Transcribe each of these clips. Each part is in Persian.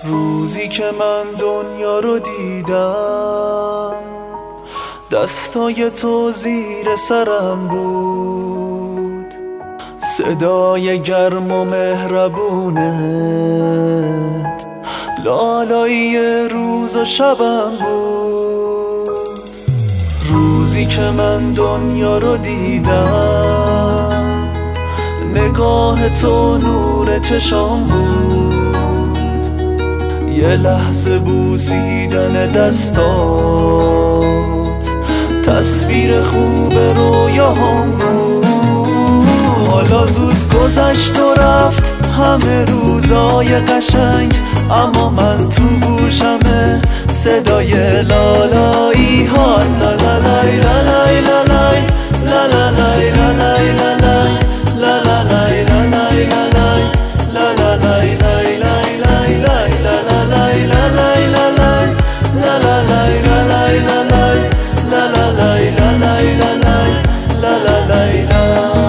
روزی که من دنیا رو دیدم دستای تو زیر سرم بود، صدای گرم و مهربونت لالایی روز و شبم بود. روزی که من دنیا رو دیدم نگاه تو نور چشام بود، یه لحظه بوسیدن دستات تصویر خوب رویاهام بود. حالا زود گذشت و رفت همه روزای قشنگ، اما من تو گوشمه صدای لالایی ها لا لا لای لا لای لا لای لا لا لای لا لای لا لای لا لا لای لا لای لا لای لا لا لای لای لای لای لای لا لا لای لا لای لا لای لا لا لای لا لای لا لای لا لا لای لا لای لا لای لا لا لای لا.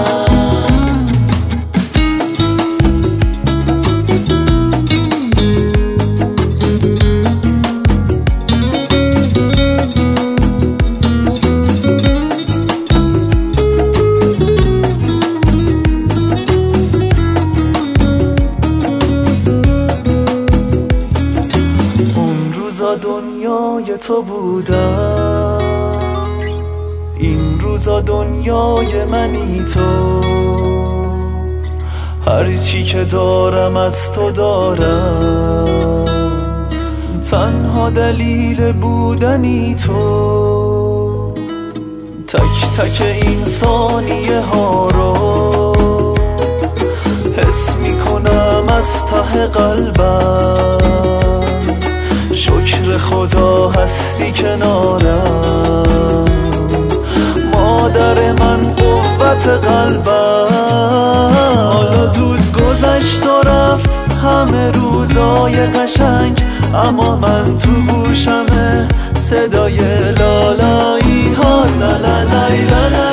دنیای تو بودم، این روزا دنیای منی تو، هر چی که دارم از تو دارم، تنها دلیل بودنی تو. تک تک این ثانیه ها رو حس میکنم از ته قلبم، شکر خدا هستی کنارم، مادر من قوت قلبم. حالا زود گذشت و رفت همه روزای قشنگ، اما من تو گوشمه صدای لالایی ها لا لا لای لا لا